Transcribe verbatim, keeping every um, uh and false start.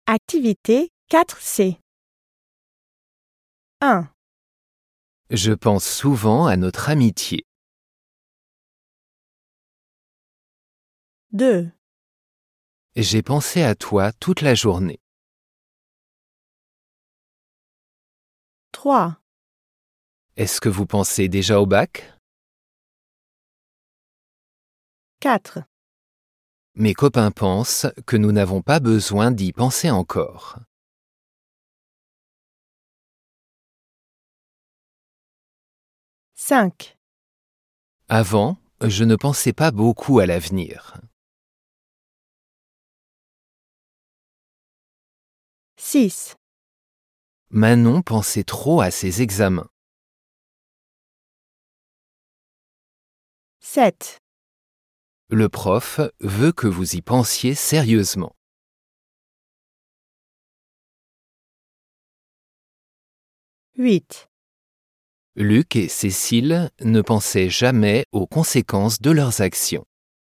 Activité quatre C. un. Je pense souvent à notre amitié. deux. J'ai pensé à toi toute la journée. trois. Est-ce que vous pensez déjà au bac? quatre. Mes copains pensent que nous n'avons pas besoin d'y penser encore. cinq. Avant, je ne pensais pas beaucoup à l'avenir. six. Manon pensait trop à ses examens. sept. Le prof veut que vous y pensiez sérieusement. huit. Luc et Cécile ne pensaient jamais aux conséquences de leurs actions.